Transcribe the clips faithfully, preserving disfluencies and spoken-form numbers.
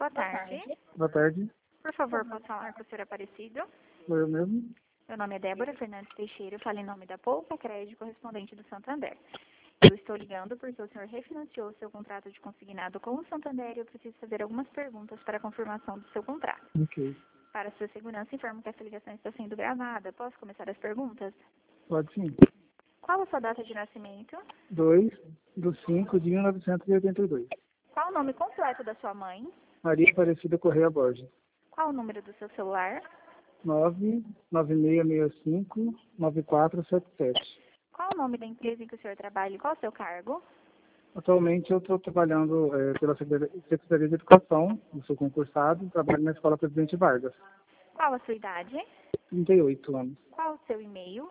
Boa tarde. Boa tarde, Por favor, posso falar com o senhor Aparecido? sou eu mesmo. Meu nome é Débora Fernandes Teixeira, eu falo em nome da Poupa Crédito, correspondente do Santander. Eu estou ligando porque o senhor refinanciou seu contrato de consignado com o Santander e eu preciso fazer algumas perguntas para a confirmação do seu contrato. Ok, Para sua segurança, informo que essa ligação está sendo gravada. Posso começar as perguntas? pode sim. Qual a sua data de nascimento? dois do cinco de mil novecentos e oitenta e dois. Qual o nome completo da sua mãe? Maria Aparecida Correia Borges. Qual o número do seu celular? nove nove seis seis cinco nove quatro sete sete. Qual o nome da empresa em que o senhor trabalha e qual o seu cargo? Atualmente eu estou trabalhando eh, pela Secretaria Secretaria de Educação, eu sou concursado, trabalho na Escola Presidente Vargas. Qual a sua idade? trinta e oito anos. Qual o seu e-mail?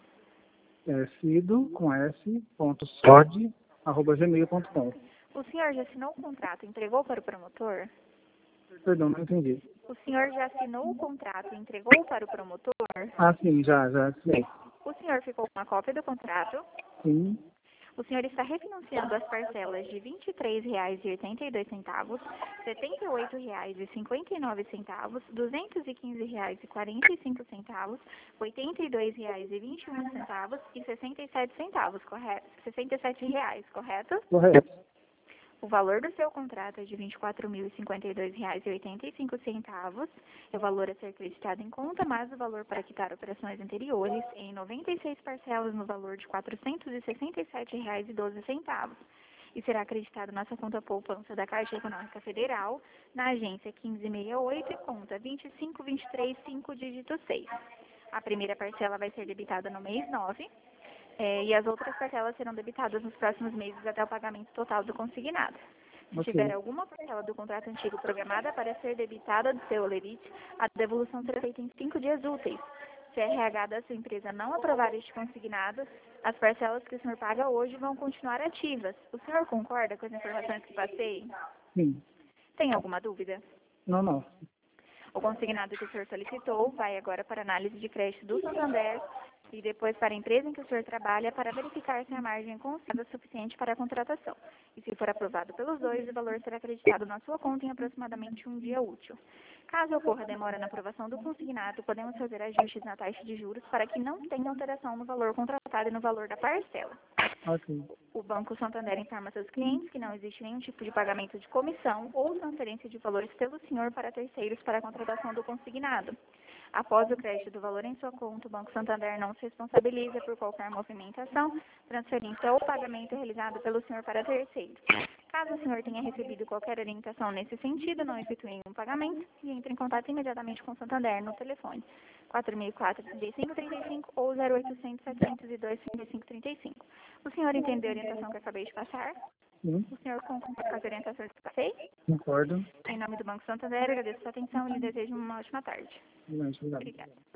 É cido, com S, ponto, sod, arroba gmail ponto com. O senhor já assinou o contrato e entregou para o promotor? Perdão, não entendi. O senhor já assinou o contrato e entregou para o promotor? Ah, sim, já, já, sim. O senhor ficou com uma cópia do contrato? Sim, O senhor está refinanciando as parcelas de vinte e três reais e oitenta e dois centavos, setenta e oito reais e cinquenta e nove centavos, duzentos e quinze reais e quarenta e cinco centavos, oitenta e dois reais e vinte e um centavos e sessenta e sete centavos, correto? sessenta e sete reais, correto? correto. O valor do seu contrato é de vinte e quatro mil e cinquenta e dois reais e oitenta e cinco centavos. É o valor a ser acreditado em conta, mais o valor para quitar operações anteriores em noventa e seis parcelas no valor de quatrocentos e sessenta e sete reais e doze centavos. E será acreditado na sua conta poupança da Caixa Econômica Federal, na agência quinze sessenta e oito e conta vinte e cinco vinte e três cinco dígito seis. A primeira parcela vai ser debitada no mês nove. É, e as outras parcelas serão debitadas nos próximos meses até o pagamento total do consignado. Se Ok. tiver alguma parcela do contrato antigo programada para ser debitada do seu limite, a devolução será feita em cinco dias úteis. Se a R H da sua empresa não aprovar este consignado, as parcelas que o senhor paga hoje vão continuar ativas. O senhor concorda com as informações que passei? Sim. Tem alguma dúvida? Não, não. O consignado que o senhor solicitou vai agora para análise de crédito do Santander e depois para a empresa em que o senhor trabalha para verificar se a margem é considerada suficiente para a contratação. E se for aprovado pelos dois, o valor será acreditado na sua conta em aproximadamente um dia útil. Caso ocorra demora na aprovação do consignado, podemos fazer ajustes na taxa de juros para que não tenha alteração no valor contratado e no valor da parcela. Ok. O Banco Santander informa seus clientes que não existe nenhum tipo de pagamento de comissão ou transferência de valores pelo senhor para terceiros para a contratação do consignado. Após o crédito do valor em sua conta, o Banco Santander não se responsabiliza por qualquer movimentação, transferência ou pagamento realizado pelo senhor para terceiros. Caso o senhor tenha recebido qualquer orientação nesse sentido, não efetue nenhum pagamento e entre em contato imediatamente com o Santander no telefone quatro mil e quatro, trinta e cinco, trinta e cinco ou zero oitocentos, setecentos e dois, trinta e cinco, trinta e cinco. O senhor entendeu a orientação que eu acabei de passar? Sim, O senhor concorda com as orientações que passei? concordo. Em nome do Banco Santander, agradeço a sua atenção e lhe desejo uma ótima tarde. Muito obrigado. Obrigada.